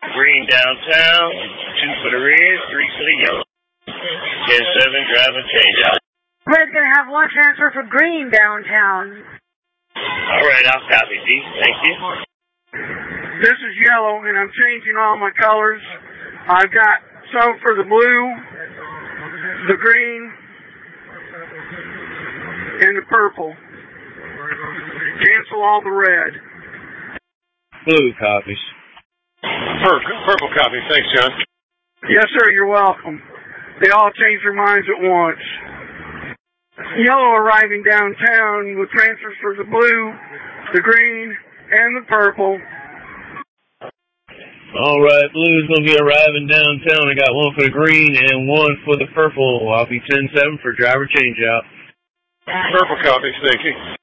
Green downtown, 2 for the red, 3 for the yellow. 10-7, driving change out. Red's going to have 1 transfer for green downtown. All right, I'll copy, D. Thank you. This is yellow, and I'm changing all my colors. I've got some for the blue, the green, and the purple. Cancel all the red. Blue copies. Purple copy. Thanks, John. Yes, sir, you're welcome. They all changed their minds at once. Yellow arriving downtown with transfers for the blue, the green, and the purple. All right, blue's going to be arriving downtown. I got 1 for the green and 1 for the purple. I'll be 10-7 for driver change out. Purple copy. Thank you.